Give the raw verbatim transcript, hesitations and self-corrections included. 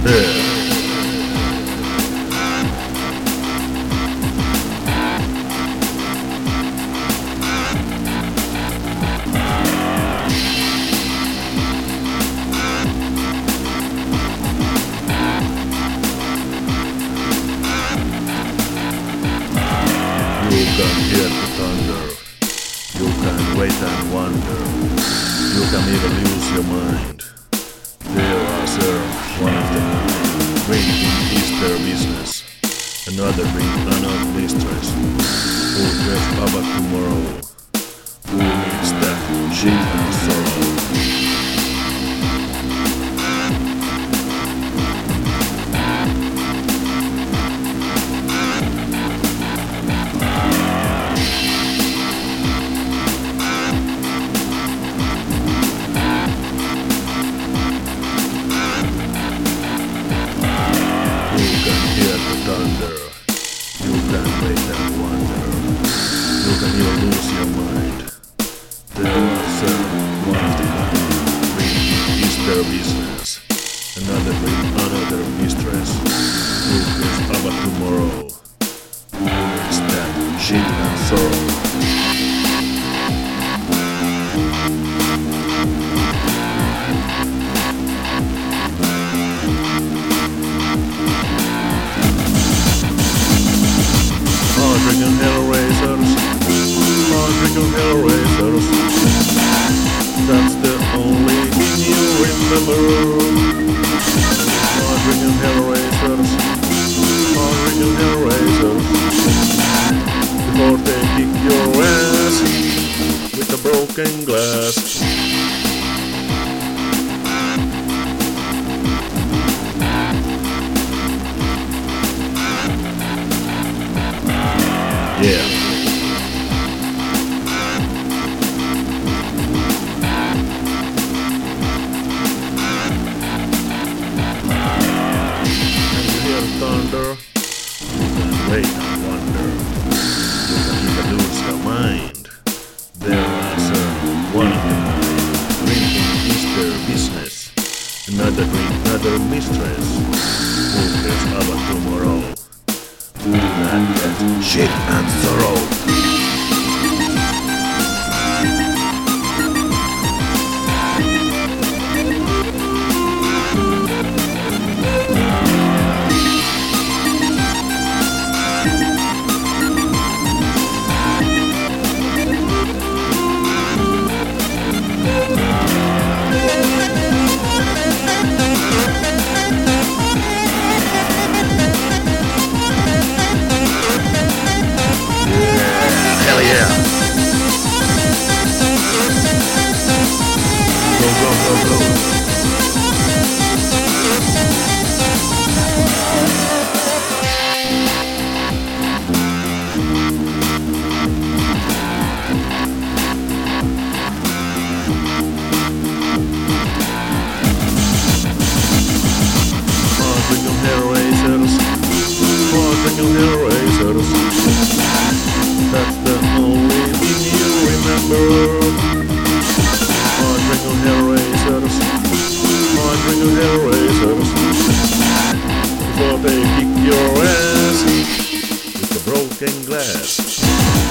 there. You can hear the thunder, you can wait and wonder, you can even lose your mind. There are served one of the kind, drinking is their business, another drink another mistress. Who cares about tomorrow? Who needs that shit and sorrow? Thunder. You can wait and wonder. You can even lose your mind. There are served one of the kind. Drink is their business. Another drink, another mistress. Who cares about tomorrow? Who needs that shit and sorrow? Drinking Hellraisers, oh, drinking Hellraisers. That's the only thing you remember. Oh, drinking Hellraisers, oh, drinking Hellraisers. Before they kick your ass with a broken glass. Yeah. Can you hear thunder? You can wait and wonder. You can even lose your mind. There are served one of the kind. Drinking is their business. Another drink, another mistress. Who cares about tomorrow? Who can get shit and sorrow? Hellraisers. That's the only thing you remember. Oh, drinking Hellraisers. Oh, drinking Hellraisers. Before they kick your ass with a broken glass.